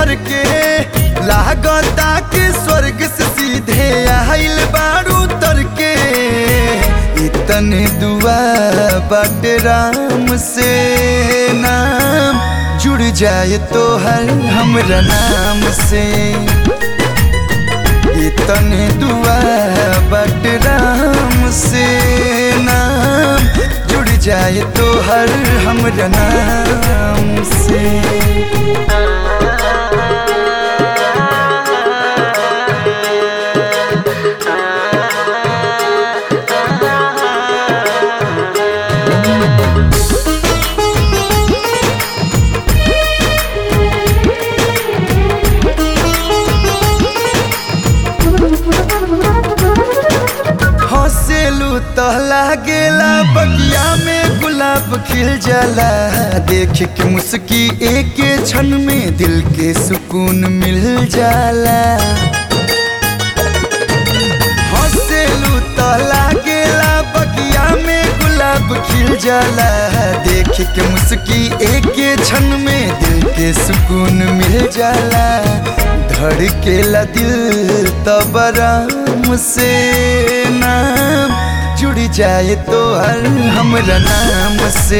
भर के लागता कि स्वर्ग से सीधे आइल बारू तर के। इतने दुआ बाटे राम से नाम जुड़ जाए तो हर हमरा नाम से। इतने दुआ बाटे राम से नाम जुड़ जाए तो हर हमरा नाम से। तो लागेला बगिया में गुलाब खिल जाला। देख के मुस्की एक क्षण में दिल के सुकून मिल जाला। हंसेलू तो लागेला बगिया में गुलाब खिल जाला। देख के मुस्की एक क्षण में दिल के सुकून मिल जाला। धड़केला दिल तब आराम से नाम जुड़ जाए तो हर हमरा नाम से।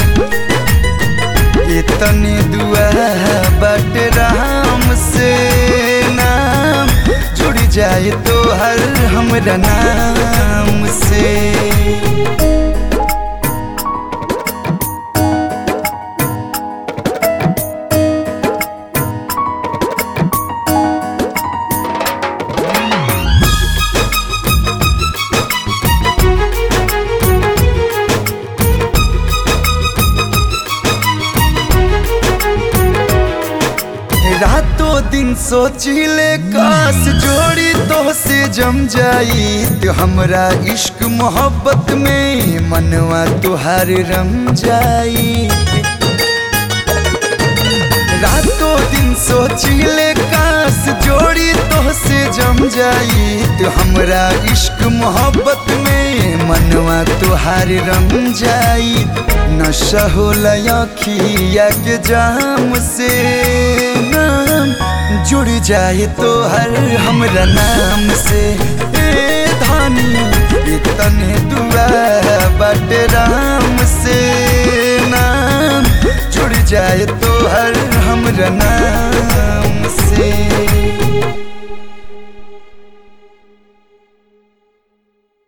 इतने दुआ बाटे राम से नाम जुड़ जाए तो हर हमरा नाम से। रातों दिन सोचिले काश जोड़ी तो से जम जाई। तो हमरा इश्क मोहब्बत में मनवा तुहार रम जाई। रातों दिन सोचिले काश जोड़ी तो से जम जाई। तो हमरा इश्क मोहब्बत में मनवा तुहार रम जाई। नशा होला अखिया के जाम से नाम जुड़ जाए तो हर हमरा नाम से। ए धानी इतने दुआ बाटे राम से नाम जुड़ जाए तो हर हमरा नाम से।